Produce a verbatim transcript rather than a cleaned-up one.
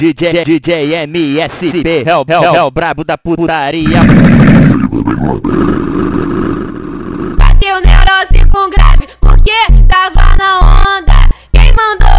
D J, D J M S P, é o, é o, é o brabo da putaria. Bateu neurose com grave, porque tava na onda. Quem mandou